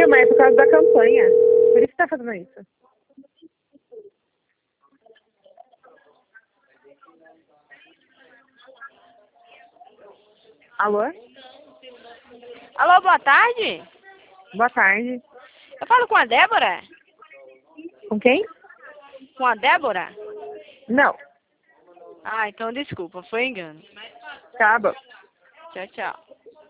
Viu, mas é por causa da campanha. Por isso que tá fazendo isso. Alô? Alô, boa tarde. Boa tarde. Eu falo com a Débora? Com quem? Com a Débora? Não. Ah, então desculpa, foi engano. Tá bom. Tchau, tchau.